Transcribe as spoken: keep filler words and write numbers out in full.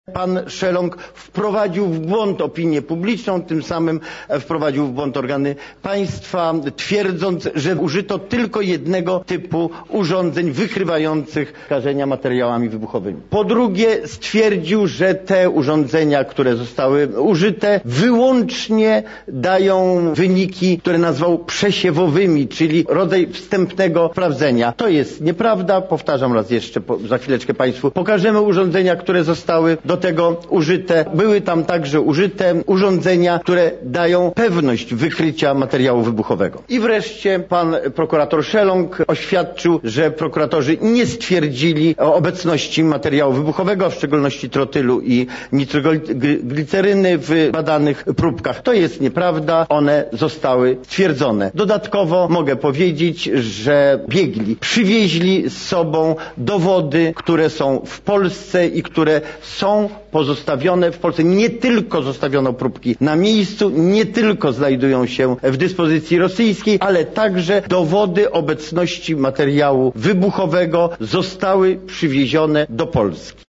Pan Szelong wprowadził w błąd opinię publiczną, tym samym wprowadził w błąd organy państwa, twierdząc, że użyto tylko jednego typu urządzeń wykrywających skażenia materiałami wybuchowymi. Po drugie, stwierdził, że te urządzenia, które zostały użyte, wyłącznie dają wyniki, które nazwał przesiewowymi, czyli rodzaj wstępnego sprawdzenia. To jest nieprawda, powtarzam raz jeszcze, po, za chwileczkę Państwu pokażemy urządzenia, które zostały do tego użyte. Były tam także użyte urządzenia, które dają pewność wykrycia materiału wybuchowego. I wreszcie pan prokurator Szelong oświadczył, że prokuratorzy nie stwierdzili o obecności materiału wybuchowego, w szczególności trotylu i nitrogliceryny w badanych próbkach. To jest nieprawda, one zostały stwierdzone. Dodatkowo mogę powiedzieć, że biegli przywieźli z sobą dowody, które są w Polsce i które są pozostawione w Polsce. Nie tylko zostawiono próbki na miejscu, nie tylko znajdują się w dyspozycji rosyjskiej, ale także dowody obecności materiału wybuchowego zostały przywiezione do Polski.